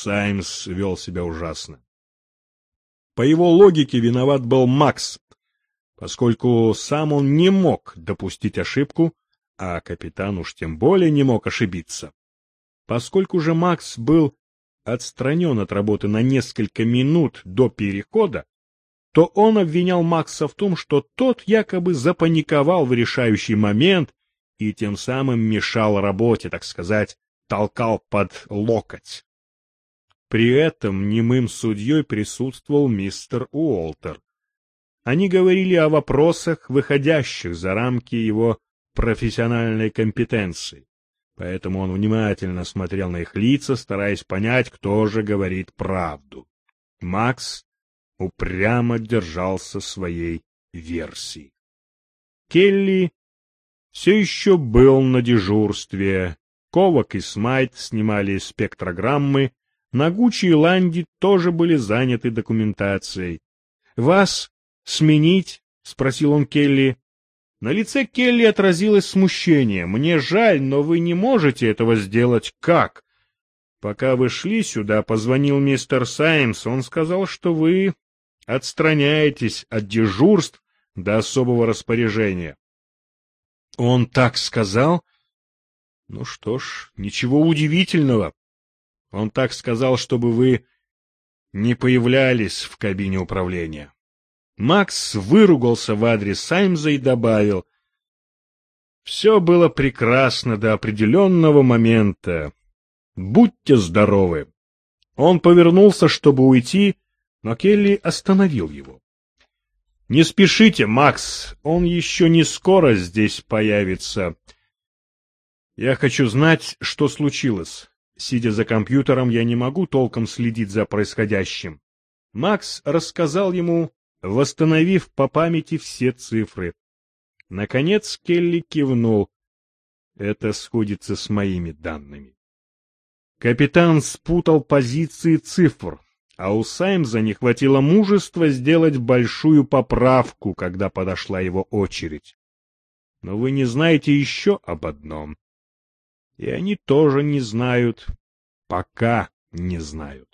Саймс вел себя ужасно. По его логике виноват был Макс, поскольку сам он не мог допустить ошибку, а капитан уж тем более не мог ошибиться. Поскольку же Макс был отстранен от работы на несколько минут до перехода, то он обвинял Макса в том, что тот якобы запаниковал в решающий момент и тем самым мешал работе, так сказать, толкал под локоть. При этом немым судьей присутствовал мистер Уолтер. Они говорили о вопросах, выходящих за рамки его профессиональной компетенции. Поэтому он внимательно смотрел на их лица, стараясь понять, кто же говорит правду. Макс упрямо держался своей версии. Келли все еще был на дежурстве. Ковак и Смайт снимали спектрограммы. Нагучи и Ланди тоже были заняты документацией. — Вас сменить? — спросил он Келли. На лице Келли отразилось смущение. — Мне жаль, но вы не можете этого сделать. Как? Пока вы шли сюда, позвонил мистер Саймс. Он сказал, что вы отстраняетесь от дежурств до особого распоряжения. — Он так сказал? Ну что ж, ничего удивительного. Он так сказал, чтобы вы не появлялись в кабине управления. Макс выругался в адрес Саймза и добавил: «Все было прекрасно до определенного момента. Будьте здоровы». Он повернулся, чтобы уйти, но Келли остановил его. «Не спешите, Макс, он еще не скоро здесь появится. Я хочу знать, что случилось. Сидя за компьютером, я не могу толком следить за происходящим». Макс рассказал ему, восстановив по памяти все цифры. Наконец Келли кивнул. Это сходится с моими данными. Капитан спутал позиции цифр, а у Саймза не хватило мужества сделать большую поправку, когда подошла его очередь. Но вы не знаете еще об одном. И они тоже не знают. Пока не знают.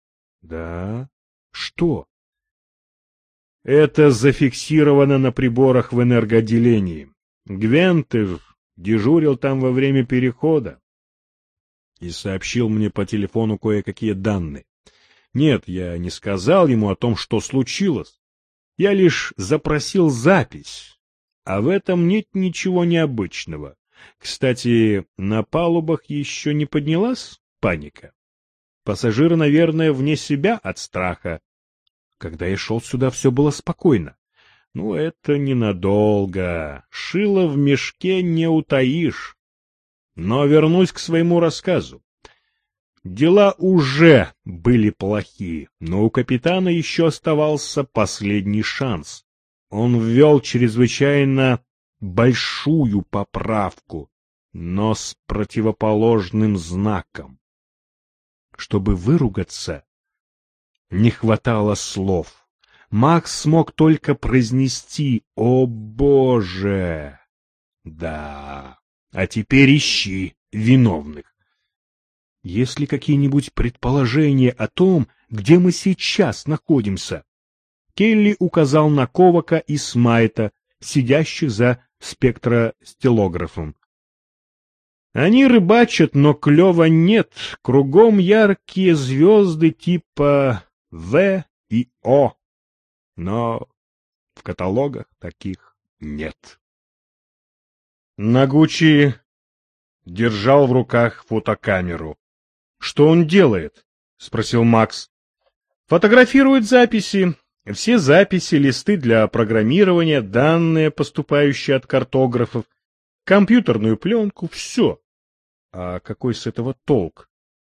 Да? Что? Это зафиксировано на приборах в энергоотделении. Гвентев дежурил там во время перехода и сообщил мне по телефону кое-какие данные. Нет, я не сказал ему о том, что случилось. Я лишь запросил запись, а в этом нет ничего необычного. Кстати, на палубах еще не поднялась паника. Пассажиры, наверное, вне себя от страха. Когда я шел сюда, все было спокойно. Ну, это ненадолго. Шило в мешке не утаишь. Но вернусь к своему рассказу. Дела уже были плохие, но у капитана еще оставался последний шанс. Он ввел чрезвычайно большую поправку, но с противоположным знаком. Чтобы выругаться, не хватало слов. Макс смог только произнести «О, Боже!» Да, а теперь ищи виновных. Есть ли какие-нибудь предположения о том, где мы сейчас находимся? Келли указал на Ковака и Смайта, сидящих за спектростилографом. Они рыбачат, но клёва нет. Кругом яркие звезды типа В и О. Но в каталогах таких нет. Нагучи держал в руках фотокамеру. — Что он делает? — спросил Макс. — Фотографирует записи. Все записи, листы для программирования, данные, поступающие от картографов, компьютерную пленку, все. А какой с этого толк?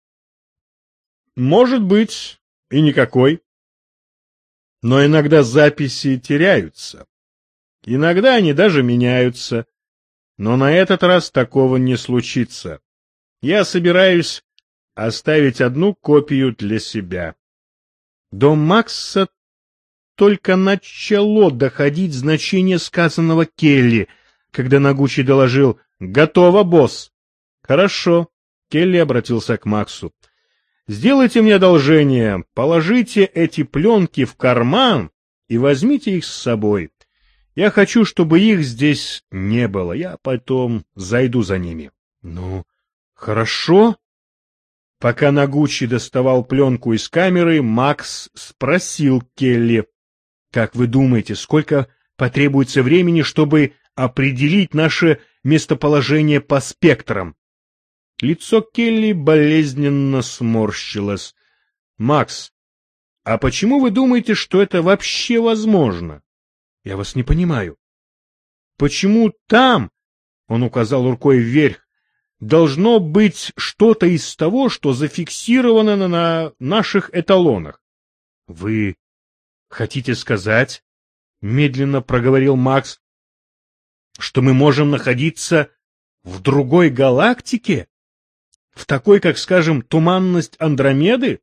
Может быть, и никакой. Но иногда записи теряются. Иногда они даже меняются. Но на этот раз такого не случится. Я собираюсь оставить одну копию для себя. До Макса только начало доходить значение сказанного Келли, когда Нагучи доложил: «Готово, босс». «Хорошо», — Келли обратился к Максу. Сделайте мне одолжение, положите эти пленки в карман и возьмите их с собой. Я хочу, чтобы их здесь не было, я потом зайду за ними. Ну, хорошо. Пока Нагучи доставал пленку из камеры, Макс спросил Келли: «Как вы думаете, сколько потребуется времени, чтобы определить наше местоположение по спектрам?» Лицо Келли болезненно сморщилось. «Макс, а почему вы думаете, что это вообще возможно?» «Я вас не понимаю». «Почему там, — он указал рукой вверх, — должно быть что-то из того, что зафиксировано на наших эталонах?» «Вы хотите сказать, — медленно проговорил Макс, — что мы можем находиться в другой галактике? В такой, как, скажем, туманность Андромеды?»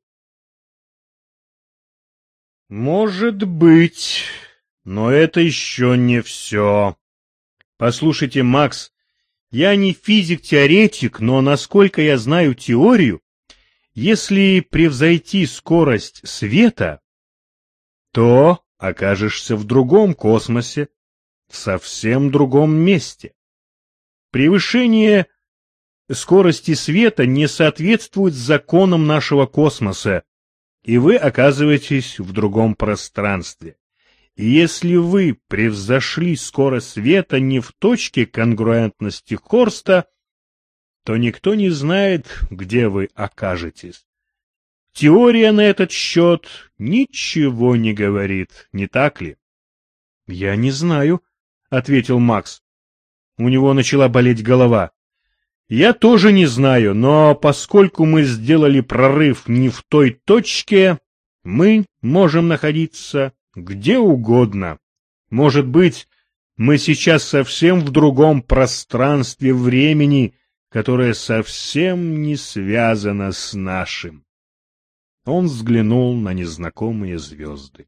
«Может быть, но это еще не все. Послушайте, Макс, я не физик-теоретик, но, насколько я знаю теорию, если превзойти скорость света, то окажешься в другом космосе, в совсем другом месте. Превышение скорости света не соответствует законам нашего космоса, и вы оказываетесь в другом пространстве. И если вы превзошли скорость света не в точке конгруентности Хорста, то никто не знает, где вы окажетесь. Теория на этот счет ничего не говорит, не так ли? — Я не знаю, — ответил Макс. У него начала болеть голова. — Я тоже не знаю, но поскольку мы сделали прорыв не в той точке, мы можем находиться где угодно. Может быть, мы сейчас совсем в другом пространстве времени, которое совсем не связано с нашим. Он взглянул на незнакомые звезды.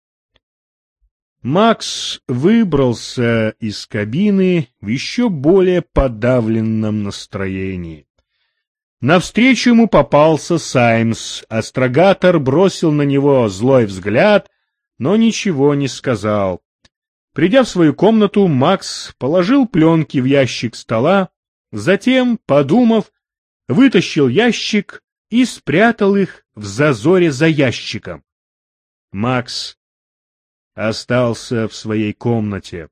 Макс выбрался из кабины в еще более подавленном настроении. Навстречу ему попался Саймс. Астрогатор бросил на него злой взгляд, но ничего не сказал. Придя в свою комнату, Макс положил пленки в ящик стола, затем, подумав, вытащил ящик и спрятал их в зазоре за ящиком. Макс остался в своей комнате.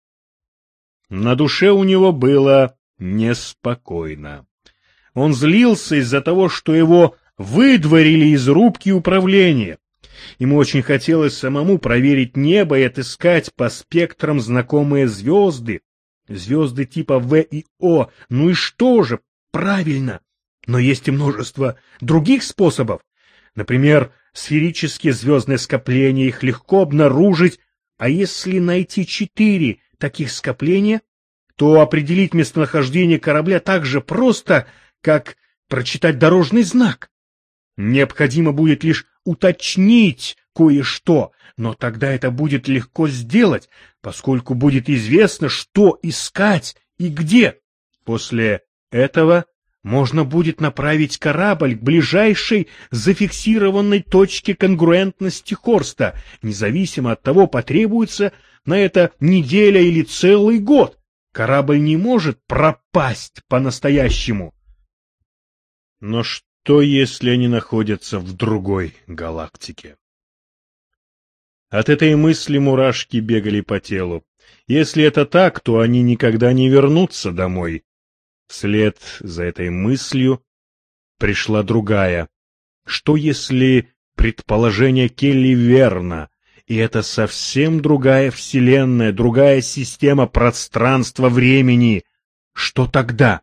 На душе у него было неспокойно. Он злился из-за того, что его выдворили из рубки управления. Ему очень хотелось самому проверить небо и отыскать по спектрам знакомые звезды. Звезды типа В и О. Ну и что же? Правильно. Но есть и множество других способов. Например, сферические звездные скопления, их легко обнаружить, а если найти 4 таких скопления, то определить местонахождение корабля так же просто, как прочитать дорожный знак. Необходимо будет лишь уточнить кое-что, но тогда это будет легко сделать, поскольку будет известно, что искать и где. После этого можно будет направить корабль к ближайшей зафиксированной точке конгруентности Хорста, независимо от того, потребуется на это неделя или целый год. Корабль не может пропасть по-настоящему. Но что, если они находятся в другой галактике? От этой мысли мурашки бегали по телу. Если это так, то они никогда не вернутся домой. Вслед за этой мыслью пришла другая. Что если предположение Келли верно, и это совсем другая вселенная, другая система пространства-времени? Что тогда?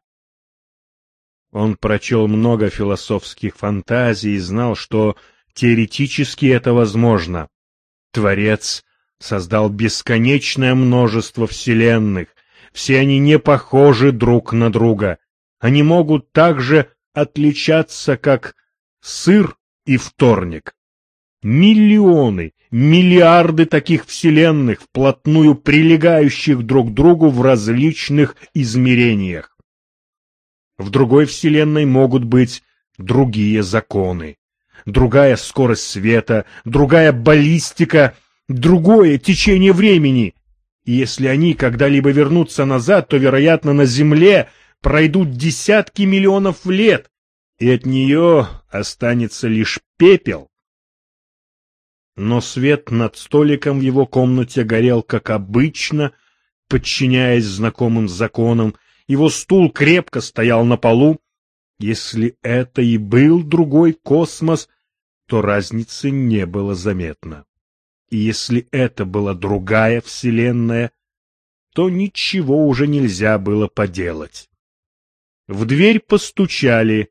Он прочел много философских фантазий и знал, что теоретически это возможно. Творец создал бесконечное множество вселенных. Все они не похожи друг на друга. Они могут также отличаться, как сыр и вторник. Миллионы, миллиарды таких вселенных, вплотную прилегающих друг к другу в различных измерениях. В другой вселенной могут быть другие законы, другая скорость света, другая баллистика, другое течение времени. И если они когда-либо вернутся назад, то, вероятно, на Земле пройдут десятки миллионов лет, и от нее останется лишь пепел. Но свет над столиком в его комнате горел, как обычно, подчиняясь знакомым законам. Его стул крепко стоял на полу. Если это и был другой космос, то разницы не было заметно. И если это была другая вселенная, то ничего уже нельзя было поделать. В дверь постучали.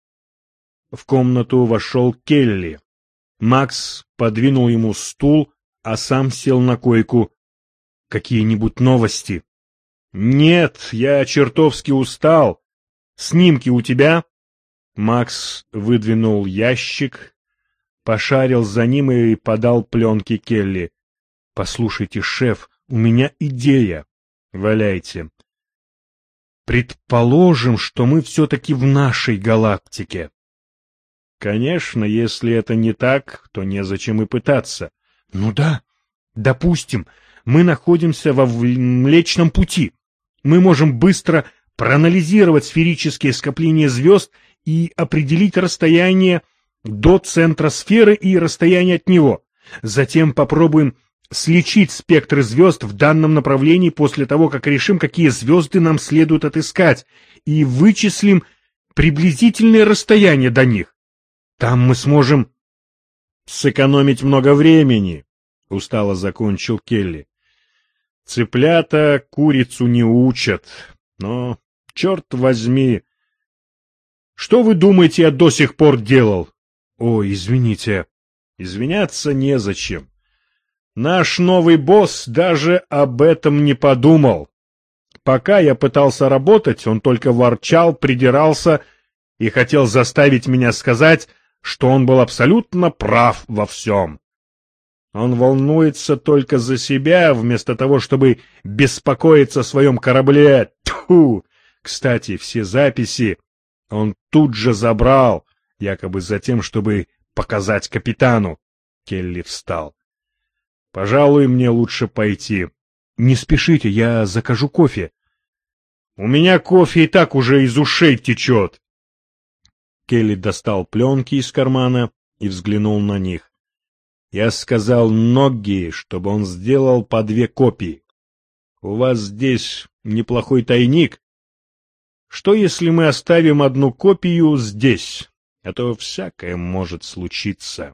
В комнату вошел Келли. Макс подвинул ему стул, а сам сел на койку. «Какие-нибудь новости?» «Нет, я чертовски устал. Снимки у тебя?» Макс выдвинул ящик, пошарил за ним и подал пленки Келли. «Послушайте, шеф, у меня идея. Валяйте. Предположим, что мы все-таки в нашей галактике. Конечно, если это не так, то незачем и пытаться. Ну да, допустим, мы находимся во Млечном Пути. Мы можем быстро проанализировать сферические скопления звезд и определить расстояние до центра сферы и расстояние от него. Затем попробуем сличить спектры звезд в данном направлении после того, как решим, какие звезды нам следует отыскать, и вычислим приблизительное расстояние до них. Там мы сможем сэкономить много времени, — устало закончил Келли. Цыплята курицу не учат, но, черт возьми, что вы думаете, я до сих пор делал? Ой, извините. Извиняться незачем. Наш новый босс даже об этом не подумал. Пока я пытался работать, он только ворчал, придирался и хотел заставить меня сказать, что он был абсолютно прав во всем. Он волнуется только за себя, вместо того, чтобы беспокоиться о своем корабле. Тьфу! Кстати, все записи он тут же забрал, якобы за тем, чтобы показать капитану. Келли встал. Пожалуй, мне лучше пойти. Не спешите, я закажу кофе. У меня кофе и так уже из ушей течет. Келли достал пленки из кармана и взглянул на них. Я сказал Ногги, чтобы он сделал по 2 копии. У вас здесь неплохой тайник. Что, если мы оставим 1 копию здесь? А то всякое может случиться.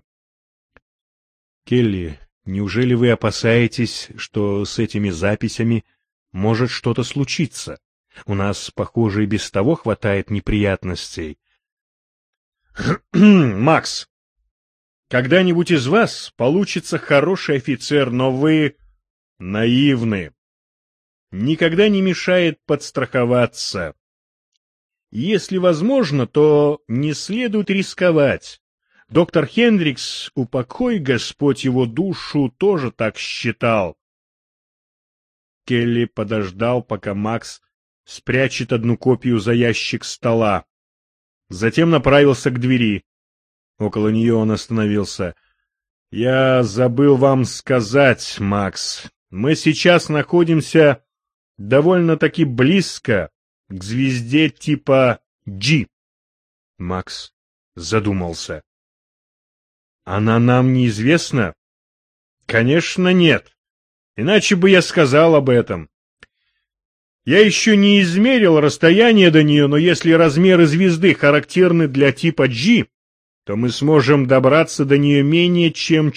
Келли, неужели вы опасаетесь, что с этими записями может что-то случиться? У нас, похоже, и без того хватает неприятностей. Макс, когда-нибудь из вас получится хороший офицер, но вы наивны. Никогда не мешает подстраховаться. Если возможно, то не следует рисковать. Доктор Хендрикс, упокой Господь его душу, тоже так считал. Келли подождал, пока Макс спрячет 1 копию за ящик стола. Затем направился к двери. Около нее он остановился. — Я забыл вам сказать, Макс, мы сейчас находимся довольно-таки близко к звезде типа G. Макс задумался. — Она нам неизвестна? — Конечно, нет. Иначе бы я сказал об этом. Я еще не измерил расстояние до нее, но если размеры звезды характерны для типа G, то мы сможем добраться до нее менее чем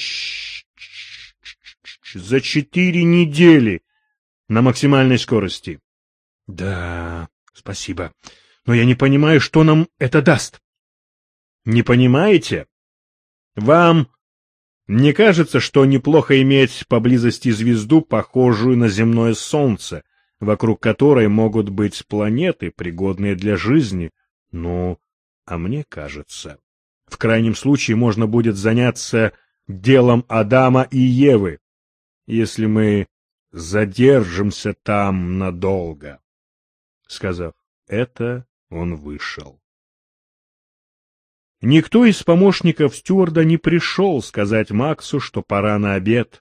за 4 недели на максимальной скорости. — Да, спасибо. Но я не понимаю, что нам это даст. — Не понимаете? Вам не кажется, что неплохо иметь поблизости звезду, похожую на земное Солнце, вокруг которой могут быть планеты, пригодные для жизни? Ну, а мне кажется. В крайнем случае можно будет заняться делом Адама и Евы, если мы задержимся там надолго. Сказав это, он вышел. Никто из помощников стюарда не пришел сказать Максу, что пора на обед.